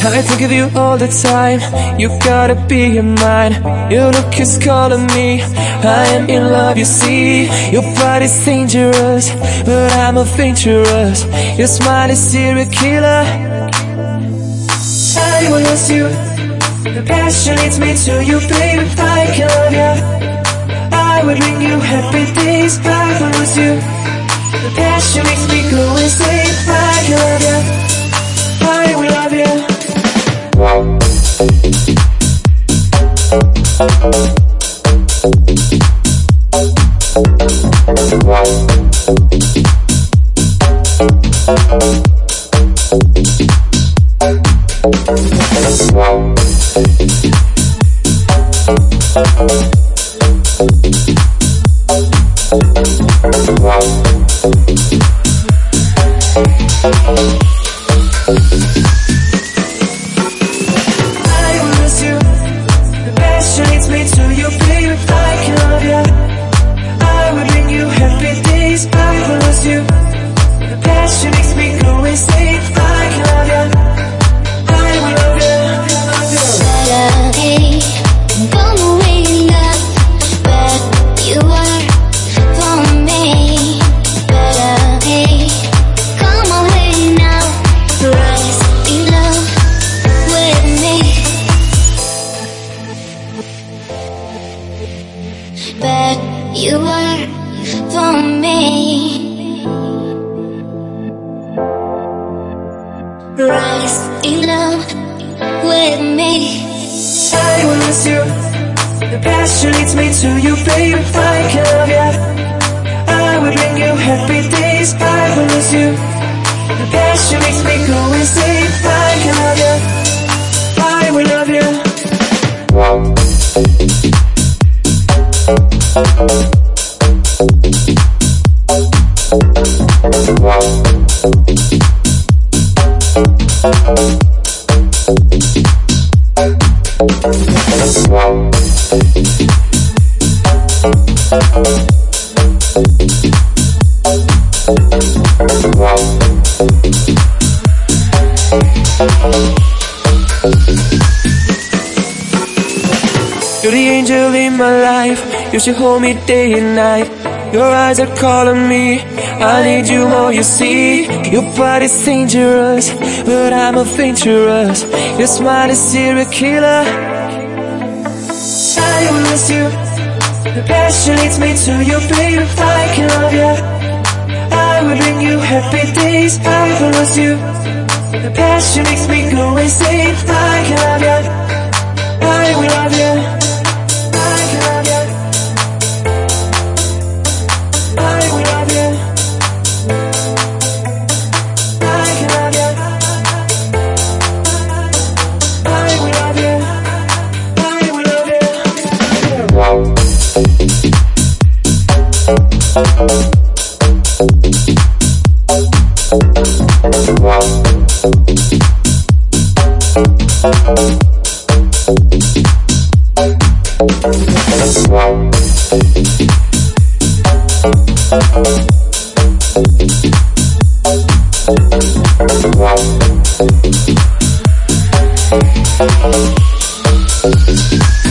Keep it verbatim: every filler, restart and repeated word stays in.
I think of you all the time. You gotta be in mine. Your look is calling me. I am in love, you see. Your body's dangerous, but I'm adventurous. Your smile is serial killer. I will lose you. The passion leads me to you, baby. I can love you. I will bring you happy days. I will lose you. The passion makes me go insane. I can love you. I will love you. But you were for me. Rise in love with me. I will lose you. The passion leads me to you, baby. I can love you. I will bring you happy days. I will lose you. The passion makes me go insane. I can love you. I will love you. You're the angel in my life. You should hold me day and night. Your eyes are calling me. I need you more, you see. Your body's dangerous, but I'm adventurous. Your smile is serial killer. I will lose you. The passion leads me to you, baby. I can love you. I will bring you happy days. I will lose you. The passion makes me go insane. I can love you. I will love you. Wow.